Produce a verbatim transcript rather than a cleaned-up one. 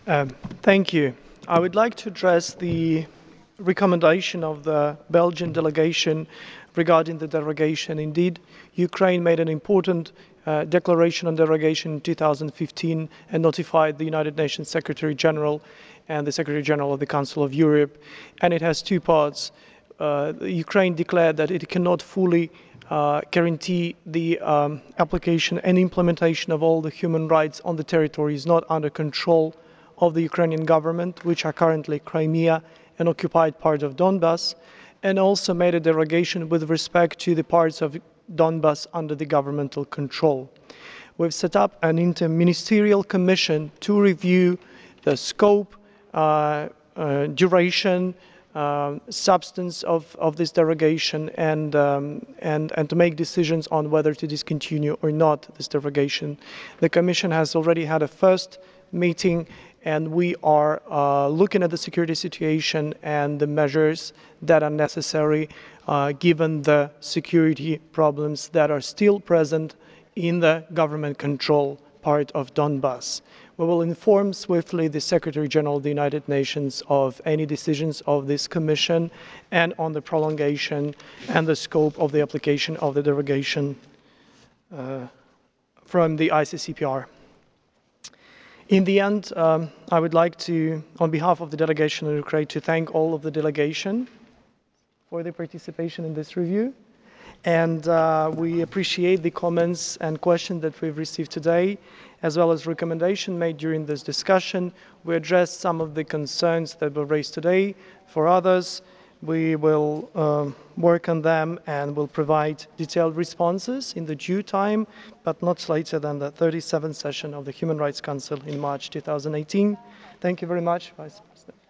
Um, thank you. I would like to address the recommendation of the Belgian delegation regarding the derogation. Indeed, Ukraine made an important uh, declaration on derogation in two thousand fifteen and notified the United Nations Secretary General and the Secretary General of the Council of Europe. And it has two parts. Uh, Ukraine declared that it cannot fully uh, guarantee the um, application and implementation of all the human rights on the territories not under control of the Ukrainian government, which are currently Crimea and occupied part of Donbas, and also made a derogation with respect to the parts of Donbas under the governmental control. We've set up an interministerial commission to review the scope, uh, uh, duration, uh, substance of, of this derogation and, um, and, and to make decisions on whether to discontinue or not this derogation. The Commission has already had a first meeting, and we are uh, looking at the security situation and the measures that are necessary uh, given the security problems that are still present in the government control part of Donbas. We will inform swiftly the Secretary General of the United Nations of any decisions of this Commission and on the prolongation and the scope of the application of the derogation uh, from the I C C P R. In the end, um, I would like to, on behalf of the delegation in Ukraine, to thank all of the delegation for their participation in this review. And uh, we appreciate the comments and questions that we've received today, as well as recommendations made during this discussion. We addressed some of the concerns that were raised today. For others, we will um, work on them and will provide detailed responses in the due time, but not later than the thirty-seventh session of the Human Rights Council in March two thousand eighteen. Thank you very much, Vice President.